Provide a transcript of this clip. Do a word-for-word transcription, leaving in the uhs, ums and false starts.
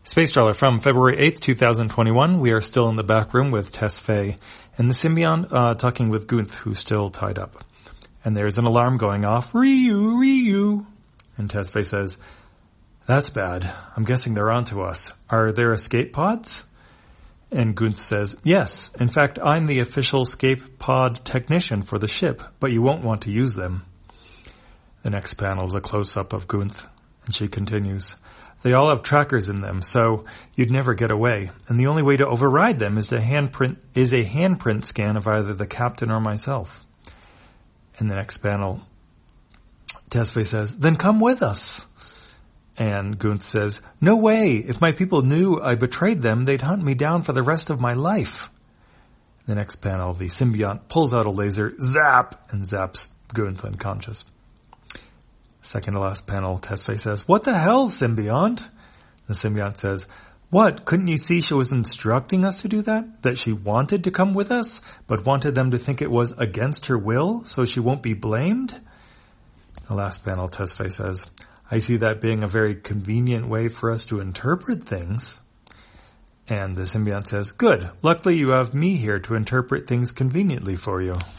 Space Trawler from February eighth, twenty twenty-one. We are still in the back room with Tesfaye and the symbiont uh, talking with Gunth, who's still tied up. And there's an alarm going off. Ryu, Ryu. And Tesfaye says, that's bad. I'm guessing they're onto us. Are there escape pods? And Gunth says, yes. In fact, I'm the official escape pod technician for the ship, but you won't want to use them. The next panel is a close-up of Gunth, and she continues, they all have trackers in them, so you'd never get away. And the only way to override them is, to handprint, is a handprint scan of either the captain or myself. In the next panel, Tesfaye says, then come with us. And Gunth says, no way. If my people knew I betrayed them, they'd hunt me down for the rest of my life. In the next panel, the symbiont pulls out a laser, zap, and zaps Gunth unconscious. Second to last panel, Tesfaye says, what the hell, symbiont? The symbiont says, what? Couldn't you see she was instructing us to do that? That she wanted to come with us, but wanted them to think it was against her will, so she won't be blamed? The last panel, Tesfaye says, I see that being a very convenient way for us to interpret things. And the symbiont says, good. Luckily you have me here to interpret things conveniently for you.